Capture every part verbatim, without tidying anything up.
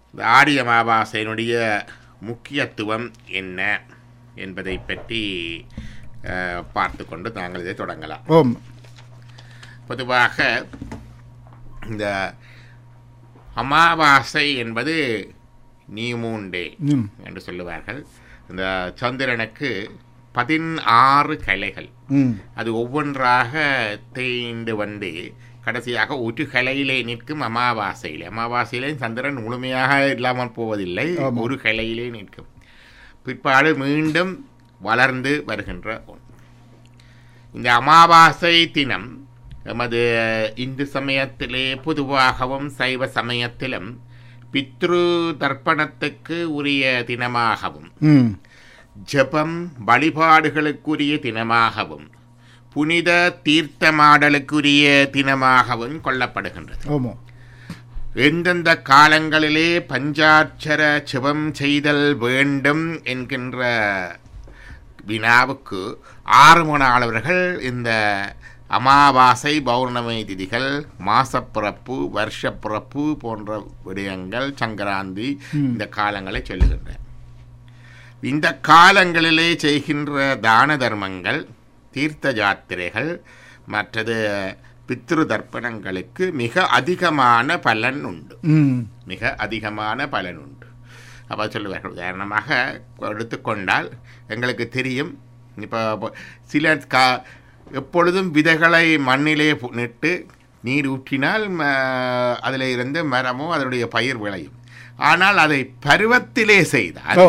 இந்த ஆடி அமாவாசையினுடைய முக்கியத்துவம் என்ன என்பதை பற்றி பார்த்து கொண்டு நாங்கள் இதை தொடங்கலாம். ஓம். பொதுவாக இந்த அமாவாசை என்பது நியூமூன் டே என்று சொல்லுவார்கள். இந்த சந்திரனுக்கு பதினாறு கலைகள், அது ஒவ்வொன்றாக தேய்ந்து வந்து கடைசியாக ஒரு கலையிலே நிற்கும் அமாவாசையிலே. அமாவாசையிலே சந்திரன் முழுமையாக இல்லாமல் போவதில்லை, ஒரு கலையிலே நிற்கும். பிற்பாடு மீண்டும் வளர்ந்து வருகின்ற ஒன்று. இந்த அமாவாசை தினம் எமது இந்து சமயத்திலே பொதுவாகவும் சைவ சமயத்திலும் பித்ரு தர்ப்பணத்துக்கு உரிய தினமாகவும் ஜபம் வழிபாடுகளுக்குரிய தினமாகவும் புனித தீர்த்தமாடலுக்குரிய தினமாகவும் கொள்ளப்படுகின்றது. எந்தெந்த காலங்களிலே பஞ்சாட்சர ஜபம் செய்தல் வேண்டும் என்கின்ற வினாவுக்கு ஆறுமணாளர்கள் இந்த அமாவாசை, பௌர்ணமி திதிகள், மாசப்பிறப்பு, வருஷப்பிறப்பு போன்ற விடயங்கள், சங்கராந்தி, இந்த காலங்களை சொல்லுகின்றன. இந்த காலங்களிலே செய்கின்ற தான தர்மங்கள், தீர்த்த யாத்திரைகள், மற்றது பித்ரு தர்ப்பணங்களுக்கு மிக அதிகமான பலன் உண்டு, மிக அதிகமான பலன் உண்டு. அப்போ சொல்லுவார்கள், உதாரணமாக எடுத்துக்கொண்டால் எங்களுக்கு தெரியும், இப்போ சில கா எப்பொழுதும் விதைகளை மண்ணிலே நட்டு நீர் ஊற்றினால் அதில் இருந்து மரமோ அதனுடைய பயிர் விளையும். ஆனால் அதை பருவத்திலே செய்தால்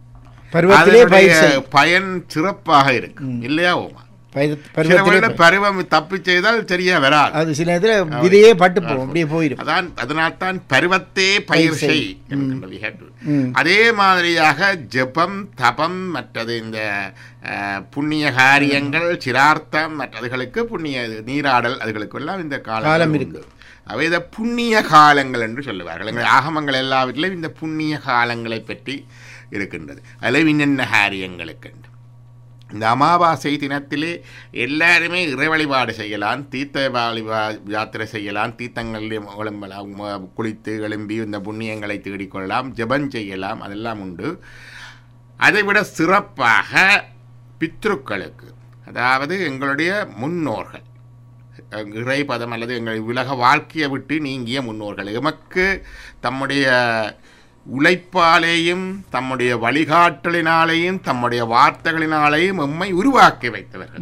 பயன் சிறப்பாக இருக்கும், இல்லையா ஓமா? பருவம் தப்பி செய்தால் சரியா வராது, அது சில நேரத்தில் விதையே பட்டு போகும், அப்படியே போயிடும். அதான் அதனால்தான் பருவத்தே பயிர் செய். அதே மாதிரியாக ஜபம், தபம், மற்றது இந்த புண்ணிய காரியங்கள், சிரார்த்தம், மற்றதுகளுக்கு புண்ணிய நீராடல், அதுகளுக்கெல்லாம் இந்த காலம் இருக்கு. அவை இந்த புண்ணிய காலங்கள் என்று சொல்லுவார்கள். எங்கள் ஆகமங்கள் எல்லாவற்றிலும் இந்த புண்ணிய காலங்களை பற்றி இருக்கின்றது. அதில் இன்னென்ன காரியங்களுக்கு இந்த அமாவாசை தினத்திலே எல்லாருமே இறை வழிபாடு செய்யலாம், தீர்த்த வழிபா யாத்திரை செய்யலாம், தீர்த்தங்களில் குளித்து எழும்பி இந்த புண்ணியங்களை தேடிக்கொள்ளலாம், ஜபம் செய்யலாம், அதெல்லாம் உண்டு. அதைவிட சிறப்பாக பித்ருக்களுக்கு, அதாவது எங்களுடைய முன்னோர்கள், இறைபதம் அல்லது எங்கள் உலக வாழ்க்கையை விட்டு நீங்கிய முன்னோர்கள், எமக்கு தம்முடைய உழைப்பாலேயும் தம்முடைய வழிகாட்டலினாலேயும் தம்முடைய வார்த்தைகளினாலேயும் எம்மை உருவாக்கி வைத்தவர்கள்.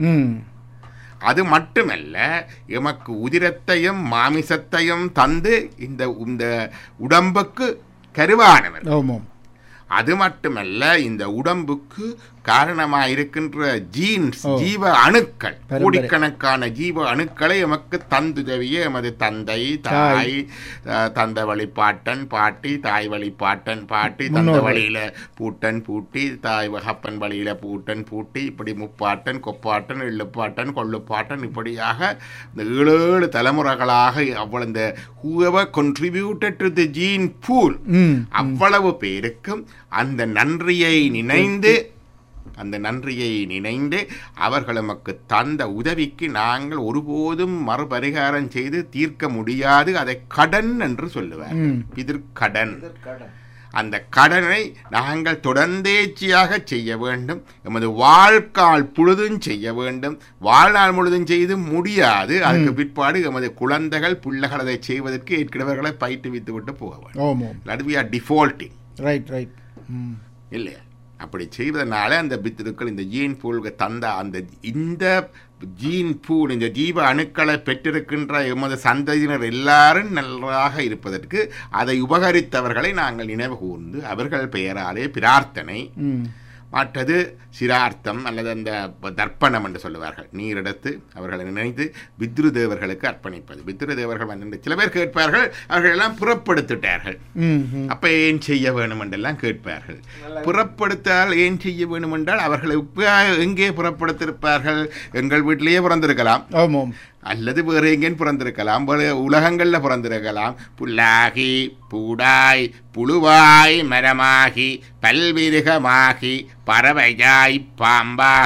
அது மட்டுமல்ல, எமக்கு உதிரத்தையும் மாமிசத்தையும் தந்து இந்த இந்த உடம்புக்கு கருவானவர். அது மட்டுமல்ல, இந்த உடம்புக்கு காரணமாக இருக்கின்ற ஜீன்ஸ், ஜீவ அணுக்கள், கோடிக்கணக்கான ஜீவ அணுக்களை எமக்கு தந்துதவிய எமது தந்தை, தாய், தந்த வழிபாட்டன், பாட்டி, தாய் வழிபாட்டன், பாட்டி, தந்த வழியில பூட்டன், பூட்டி, தாய் வகப்பன் வழியில பூட்டன், பூட்டி, இப்படி முப்பாட்டன், கொப்பாட்டன், எள்ளுப்பாட்டன், கொள்ளுப்பாட்டன், இப்படியாக இந்த ஏழு ஏழு தலைமுறைகளாக அவ்வளவு இந்த whoever contributed to the gene pool, அவ்வளவு பேருக்கும் அந்த நன்றியை நினைந்து அந்த நன்றியை நினைந்து அவர்கள் நமக்கு தந்த உதவிக்கு நாங்கள் ஒருபோதும் மறுபரிகாரம் செய்து தீர்க்க முடியாது. அதை கடன் என்று சொல்லுவார், பிதிர்கடன். அந்த கடனை நாங்கள் தொடர்ந்தேச்சியாக செய்ய வேண்டும், எமது வாழ்க்கால் பொழுதும் செய்ய வேண்டும். வாழ்நாள் முழுதும் செய்து முடியாது, அதுக்கு பிற்பாடு எமது குழந்தைகள் பிள்ளைகள் அதை செய்வதற்கு ஏற்கிறவர்களை பயிற்றுவித்து விட்டு போக வேண்டும். டிஃபால்ட்டிங் ரைட் ரைட் இல்லையா? அப்படி செய்வதனால அந்த பித்ருக்கள் இந்த ஜீன் பூலுக்கு தந்த அந்த இந்த ஜீன் பூல், இந்த ஜீவ அணுக்களை பெற்றிருக்கின்ற எமது சந்ததியினர் எல்லாரும் நன்றாக இருப்பதற்கு அதை உபகரித்தவர்களை நாங்கள் நினைவு கூர்ந்து அவர்கள் பெயராலே பிரார்த்தனை, மற்றது சிரார்த்தம் அல்லது அந்த தர்ப்பணம் என்று சொல்லுவார்கள், நீரெடுத்து அவர்களை நினைத்து பித்ரு தேவர்களுக்கு அர்ப்பணிப்பது. பித்ரு தேவர்கள் வந்து சில பேர் கேட்பார்கள், அவர்கள் எல்லாம் புறப்படுத்திட்டார்கள், அப்ப ஏன் செய்ய வேணும் என்றெல்லாம் கேட்பார்கள். புறப்படுத்தால் ஏன் செய்ய வேணும் என்றால் அவர்கள் எங்கே புறப்படுத்திருப்பார்கள்? எங்கள் வீட்டிலேயே பிறந்திருக்கலாம், அல்லது வேறு எங்கேன்னு பிறந்திருக்கலாம், உலகங்களில் பிறந்திருக்கலாம். புல்லாகி பூடாய் புழுவாய் மரமாகி பல்விருகமாகி பறவையாய் பாம்பாகி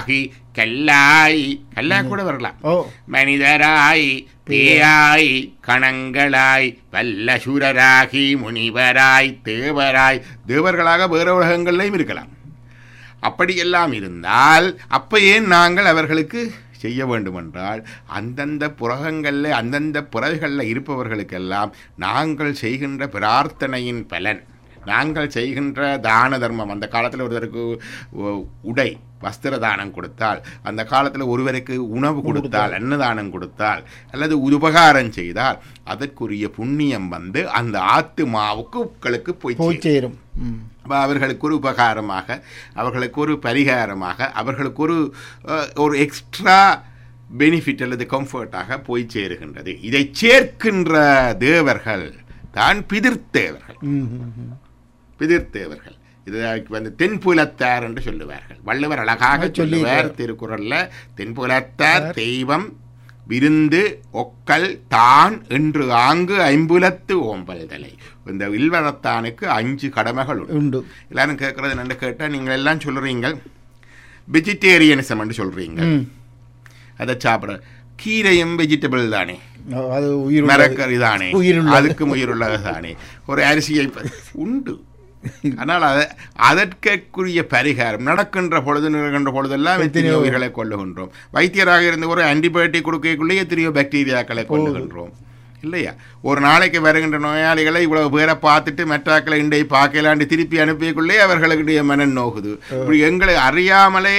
கல்லாய், கல்லாய் கூட வரலாம், மனிதராய் பேயாய் கணங்களாய் வல்லசுரராகி முனிவராய் தேவராய், தேவர்களாக வேறு உலகங்கள்லையும் இருக்கலாம். அப்படியெல்லாம் இருந்தால் அப்போ ஏன் நாங்கள் அவர்களுக்கு செய்ய வேண்டுமென்றால் அந்தந்த புறகங்களில் அந்தந்த புறகளில் இருப்பவர்களுக்கெல்லாம் நாங்கள் செய்கின்ற பிரார்த்தனையின் பலன், நாங்கள் செய்கின்ற தான தர்மம், அந்த காலத்தில் ஒருவருக்கு உடை வஸ்திர தானம் கொடுத்தால், அந்த காலத்தில் ஒருவருக்கு உணவு கொடுத்தால், அன்னதானம் கொடுத்தால், அல்லது உபகாரம் செய்தால் அதற்குரிய புண்ணியம் வந்து அந்த ஆத்துமாவுக்கு போய் சேரும். அவர்களுக்கு ஒரு உபகாரமாக, அவர்களுக்கு ஒரு பரிகாரமாக, அவர்களுக்கு ஒரு ஒரு எக்ஸ்ட்ரா பெனிஃபிட் அல்லது கம்ஃபர்ட்டாக போய் சேருகின்றது. இதை சேர்க்கின்ற தேவர்கள் தான் பிதிர்த்தேவர்கள். பிதிர்த்தேவர்கள் இதற்கு வந்து தென்புலத்தார் என்று சொல்லுவார்கள். வள்ளுவர் அழகாக சொல்லுவார் திருக்குறள்ல, தென்புலத்தார் தெய்வம் விருந்து ஒக்கல் தான் என்று ஆங்கு ஐம்புலத்து ஓம்பல் தலை. இந்த வில்வரத்தானுக்கு அஞ்சு கடமைகள் உண்டு. எல்லாரும் கேட்கறது என்ன கேட்டால், நீங்கள் எல்லாம் சொல்றீங்க வெஜிடேரியனிசம் என்று சொல்றீங்க, அதை சாப்பிட கீரையும் வெஜிடபிள் தானே, மரக்கறி தானே, அதுக்கும் உயிருள்ளது தானே, ஒரு அரிசியை உண்டு. ஆனால் அதை அதற்குரிய பரிகாரம் நடக்கின்ற பொழுது நிகழ்கின்ற பொழுதெல்லாம் எத்தனையோ உயிர்களை கொள்ளுகின்றோம். வைத்தியராக இருந்து ஒரு ஆன்டிபயோட்டிக் கொடுக்கக்குள்ளே எத்தனையோ பாக்டீரியாக்களை கொள்ளுகின்றோம் இல்லையா? ஒரு நாளைக்கு வருகின்ற நோயாளிகளை இவ்வளவு பேரை பார்த்துட்டு மெட்டாக்களை இண்டை பார்க்கலாண்டு திருப்பி அனுப்பியக்குள்ளே அவர்களுடைய மனம் நோகுது. இப்படி எங்களை அறியாமலே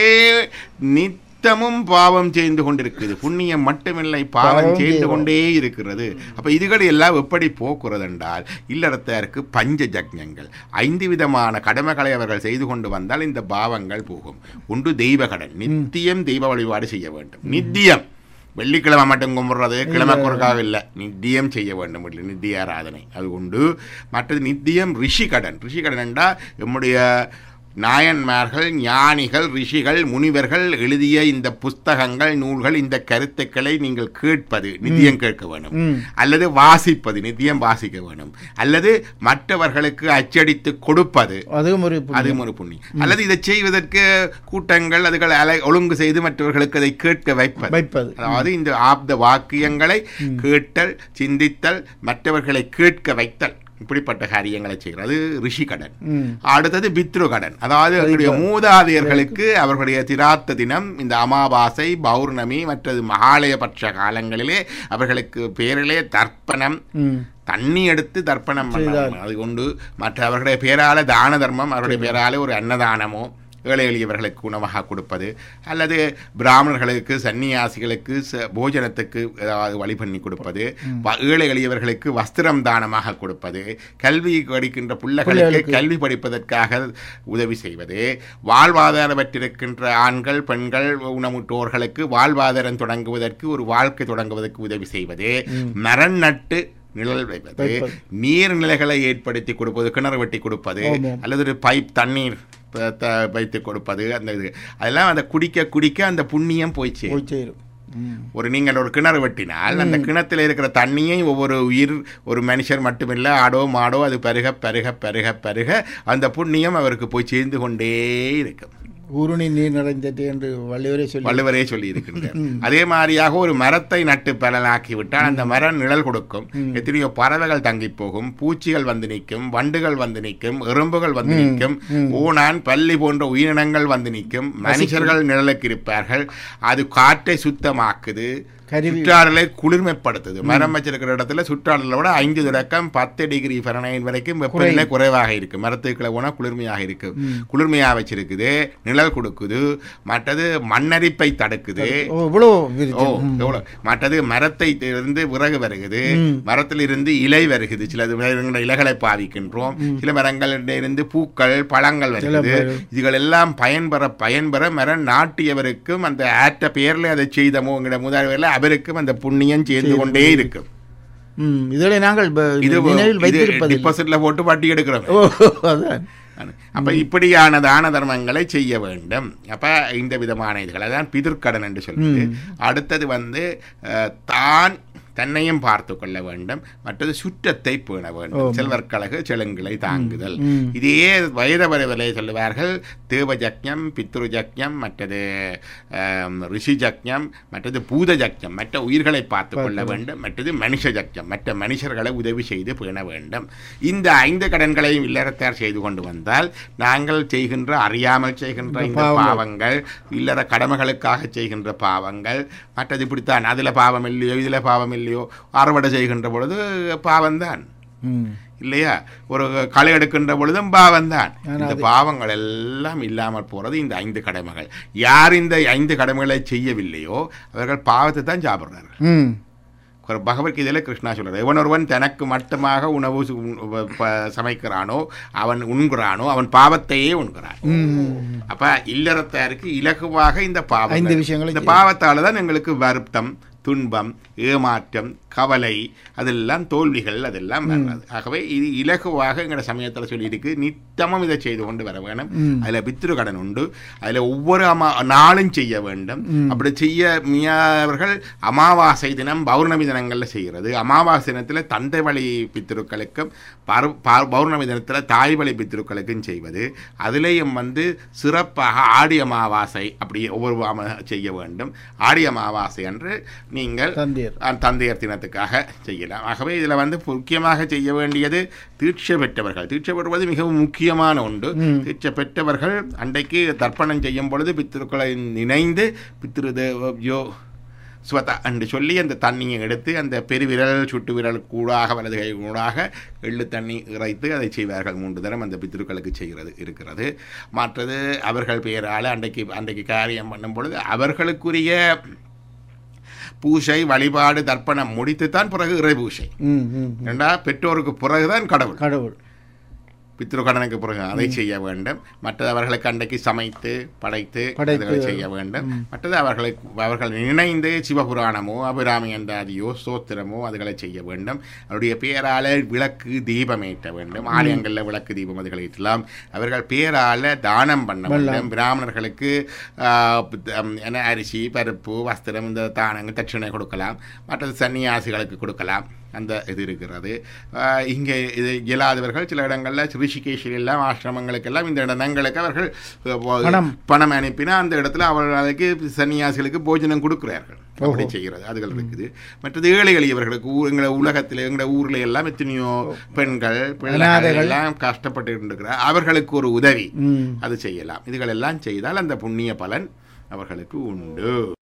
நித்தமும் பாவம் செய்து கொண்டிருக்குது. புண்ணியம் மட்டுமில்லை, பாவம் செய்து கொண்டே இருக்கிறது. அப்ப இதுகளை எல்லாம் எப்படி போக்குறது என்றால், இல்லறத்தாருக்கு பஞ்ச ஜக்ஞங்கள், ஐந்து விதமான கடமைகளை அவர்கள் செய்து கொண்டு வந்தால் இந்த பாவங்கள் போகும். ஒன்று தெய்வ கடன், நித்தியம் தெய்வ வழிபாடு செய்ய வேண்டும். நித்தியம் வெள்ளிக்கிழமை மட்டும் கும்பிட்றது, கிழமை குறுக்காவில்லை, நித்தியம் செய்ய வேண்டும். நித்திய ஆராதனை அது உண்டு. மற்றது நித்தியம் ரிஷி கடன். ரிஷி கடன் என்றால் நம்முடைய நாயன்மார்கள், ஞானிகள், ரிஷிகள், முனிவர்கள் எழுதிய இந்த புஸ்தகங்கள், நூல்கள், இந்த கருத்துக்களை நீங்கள் கேட்பது, நித்தியம் கேட்க வேணும். அல்லது வாசிப்பது, நித்தியம் வாசிக்க வேணும். அல்லது மற்றவர்களுக்கு அச்சடித்து கொடுப்பது, அதுவும் ஒரு புண்ணியம். அல்லது இதை செய்வதற்கு கூட்டங்கள் அதுகள் அலை ஒழுங்கு செய்து மற்றவர்களுக்கு அதை கேட்க வைப்பது. அதாவது இந்த ஆப்த வாக்கியங்களை கேட்டல், சிந்தித்தல், மற்றவர்களை கேட்க வைத்தல், இப்படிப்பட்ட காரியங்களை செய்கிறது ரிஷி கடன். அடுத்தது பித்ரு கடன். அதாவது அவர்களுடைய மூதாதையர்களுக்கு அவர்களுடைய திராத்த தினம், இந்த அமாவாசை, பௌர்ணமி, மற்றது மகாலயபட்ச காலங்களிலே அவர்களுக்கு பேரிலே தர்ப்பணம், தண்ணி எடுத்து தர்ப்பணம் பண்ணாங்க. அது கொண்டு மற்ற அவர்களுடைய பேரால தான தர்மம், அவருடைய பேரால ஒரு அன்னதானமோ ஏழை எளியவர்களுக்கு உணவாக கொடுப்பது, அல்லது பிராமணர்களுக்கு சன்னியாசிகளுக்கு போஜனத்துக்கு ஏதாவது வழி பண்ணி கொடுப்பது, ஏழை எளியவர்களுக்கு வஸ்திரம் தானமாக கொடுப்பது, கல்வி படிக்கின்ற பிள்ளைகளுக்கு கல்வி படிப்பதற்காக உதவி செய்வது, வாழ்வாதாரம் பெற்றிருக்கின்ற ஆண்கள் பெண்கள் ஊனமுற்றோர்களுக்கு வாழ்வாதாரம் தொடங்குவதற்கு, ஒரு வாழ்க்கை தொடங்குவதற்கு உதவி செய்வது, மரம் நட்டு நிழல் வைப்பது, நீர்நிலைகளை ஏற்படுத்தி கொடுப்பது, கிணறு வெட்டி கொடுப்பது, அல்லது ஒரு பைப் தண்ணீர் வைத்து கொடுப்பது, அந்த இது அதெல்லாம் அந்த குடிக்க குடிக்க அந்த புண்ணியம் போய் சேரும். ஒரு நீங்கள் ஒரு கிணறு வெட்டினால் அந்த கிணத்துல இருக்கிற தண்ணியை ஒவ்வொரு உயிர், ஒரு மனுஷர் மட்டுமில்லை, ஆடோ மாடோ அது பருக பருக பருக பருக அந்த புண்ணியம் அவருக்கு போய் சேர்ந்து கொண்டே இருக்கும். ஊருணி நீர் நிறைந்தது என்று வள்ளுவரே சொல்லி வள்ளுவரே சொல்லி இருக்கின்றார். அதே மாதிரியாக ஒரு மரத்தை நட்டு பலனாக்கி விட்டால் அந்த மரம் நிழல் கொடுக்கும். எத்தனையோ பறவைகள் தங்கி போகும், பூச்சிகள் வந்து நிற்கும், வண்டுகள் வந்து நிற்கும், எறும்புகள் வந்து நிற்கும், ஊனான் பல்லி போன்ற உயிரினங்கள் வந்து நிற்கும், மனுஷர்கள் நிழலுக்கு இருப்பார்கள். அது காற்றை சுத்தமாக்குது, சுற்றாடலை குளிர்மைப்படுத்துது. மரம் வச்சிருக்கிற இடத்துல சுற்றாடலை விட ஐந்து தொடக்கம் பத்து டிகிரி ஃபரன்ஹைட் வரைக்கும் வெப்பநிலை குறைவாக இருக்கு. மரத்துக்குள்ள போனா குளிர்மையாக இருக்கு, குளிர்மையா வச்சிருக்குது, நிழல் கொடுக்குது. மற்றது மண்ணரிப்பை தடுக்குது. மற்றது மரத்தை இருந்து விறகு வருகுது, மரத்தில் இருந்து இலை வருகுது. சில இலைகளை பாவிக்கின்றோம், சில மரங்களில் இருந்து பூக்கள் பழங்கள் வருகிறது. இதுகள் எல்லாம் பயன்பெற பயன்பெற மரம் நாட்டியவருக்கும் அந்த ஆற்ற பேர்ல அதை செய்தமோ முதல்வரில் அவருக்கும் அந்த புண்ணியம் சேர்ந்து கொண்டே இருக்கும். இதில் நாங்கள் டிபாசிட்ல போட்டு வட்டி எடுக்கிறோம். அப்ப இப்படியான தான தர்மங்களை செய்ய வேண்டும். அப்ப இந்த விதமான இதுகளை தான் பிதிர்க்கடன் என்று சொல்லுது. அடுத்தது வந்து தான் தன்னையும் பார்த்து கொள்ள வேண்டும், மற்றது சுற்றத்தை பேண வேண்டும், செல்வர்கழகு செழுங்களை தாங்குதல். இதே வயத வரவில்லை சொல்லுவார்கள். தேவ ஜக்ஞம், பித்ரு ஜக்ஞம், மற்றது ரிஷி ஜக்ஞம், மற்றது பூத ஜக்ஞம், மற்ற உயிர்களை பார்த்து கொள்ள வேண்டும், மற்றது மனுஷ ஜக்ஞம், மற்ற மனுஷர்களை உதவி செய்து பேண வேண்டும். இந்த ஐந்து கடன்களையும் இல்லறத்தார் செய்து கொண்டு வந்தால் நாங்கள் செய்கின்ற அறியாமல் செய்கின்ற இந்த பாவங்கள், இல்லற கடமைகளுக்காக செய்கின்ற பாவங்கள், மற்றது இப்படித்தான் அதில் பாவம் இல்லையோ இதில் பாவம் இல்லையோ அறுவடை செய்கின்ற பொழுது பாவம்தான் இல்லையா, ஒரு களை எடுக்கின்ற பொழுதும் பாவம்தான். இந்த பாவங்கள் எல்லாம் இல்லாமல் போறது இந்த ஐந்து கடமைகள். யார் இந்த ஐந்து கடமைகளை செய்யவில்லையோ அவர்கள் பாவத்தை தான் சாப்பிடுறார்கள். பகவத்கீதையில கிருஷ்ணா சொல்றார், எவனொருவன் தனக்கு மட்டுமாக உணவு சமைக்கிறானோ அவன் உண்கிறானோ அவன் பாவத்தையே உண்கிறான். அப்ப இல்லறத்தாருக்கு இலகுவாக இந்த பாவம் இந்த பாவத்தால தான் எங்களுக்கு வருத்தம், துன்பம், ஏமாற்றம், கவலை, அதெல்லாம் தோல்விகள், அதெல்லாம் வர்றது. ஆகவே இது இலகுவாக எங்களோட சமயத்தில் சொல்லியிருக்கு. நித்தமும் இதை செய்து கொண்டு வர வேணும். அதில் பித்ரு கடன் உண்டு. அதில் ஒவ்வொரு அமா நாளும் செய்ய வேண்டும். அப்படி செய்ய மியாவர்கள் அமாவாசை தினம் பௌர்ணமி தினங்களில் செய்கிறது. அமாவாசை தினத்தில் தந்தை வழி பித்திருக்களுக்கும் பௌர்ணமி தினத்தில் தாய் வழி பித்திருக்களுக்கும் செய்வது. அதிலேயும் வந்து சிறப்பாக ஆடி அமாவாசை அப்படி ஒவ்வொரு செய்ய வேண்டும். ஆடி அமாவாசை அன்று நீங்கள் தந்தையர் தினத்துக்காக செய்யலாம். ஆகவே இதில் வந்து முக்கியமாக செய்ய வேண்டியது தீட்சை பெற்றவர்கள். தீட்சை பெறுவது மிகவும் முக்கியமான ஒன்று. தீட்சை பெற்றவர்கள் அன்றைக்கு தர்ப்பணம் செய்யும் பொழுது பித்திருக்களை நினைந்து பித்திரு தேவோ ஸ்வதா என்று சொல்லி அந்த தண்ணியை எடுத்து அந்த பெருவிரல் சுட்டு விரல் கூடாக வலது கை கூடாக எள்ளு தண்ணி இறைத்து அதை செய்வார்கள். மூன்று தரம் அந்த பித்திருக்களுக்கு செய்கிறது இருக்கிறது. மற்றது அவர்கள் பெயரால் அன்றைக்கு அன்றைக்கு காரியம் பண்ணும் பொழுது அவர்களுக்குரிய பூசை வழிபாடு தர்ப்பணம் முடித்துத்தான் பிறகு இறை பூசை. ஏண்டா பெற்றோருக்கு பிறகுதான் கடவுள் கடவுள் பித்ரு கடனுக்கு பிறகு அதை செய்ய வேண்டும். மற்றது அவர்களுக்கு அன்றைக்கு சமைத்து படைத்து அதுகளை செய்ய வேண்டும். மற்றது அவர்களுக்கு அவர்கள் நினைந்து சிவபுராணமோ அபிராமி அந்தாதியோ ஸ்தோத்திரமோ அதுகளை செய்ய வேண்டும். அவருடைய பேரால விளக்கு தீபம் ஏற்ற வேண்டும். ஆலயங்களில் விளக்கு தீபம் அதுகளை ஏற்றலாம். அவர்கள் பேரால தானம் பண்ண வேண்டும். பிராமணர்களுக்கு என்ன அரிசி பருப்பு வஸ்திரம் இந்த தானங்கள் தட்சிணை கொடுக்கலாம். மற்றது சன்னியாசிகளுக்கு கொடுக்கலாம். அந்த இது இருக்கிறது. இங்கே இது இயலாதவர்கள் சில இடங்களில் ரிஷிகேஷில் எல்லாம் ஆசிரமங்களுக்கெல்லாம் இந்த இடங்களுக்கு அவர்கள் பணம் அனுப்பினா அந்த இடத்துல அவர்களுக்கு சன்னியாசிகளுக்கு போஜனம் கொடுக்கிறார்கள். அப்படி செய்கிறது அதுகள் இருக்குது. மற்றது ஏழை எளியவர்களுக்கு எங்களை உலகத்தில் எங்களை ஊரில் எல்லாம் எத்தனையோ பெண்கள் பிள்ளைகள் எல்லாம் கஷ்டப்பட்டு இருக்கிறார். அவர்களுக்கு ஒரு உதவி அது செய்யலாம். இதுகள் எல்லாம் செய்தால் அந்த புண்ணிய பலன் அவர்களுக்கு உண்டு.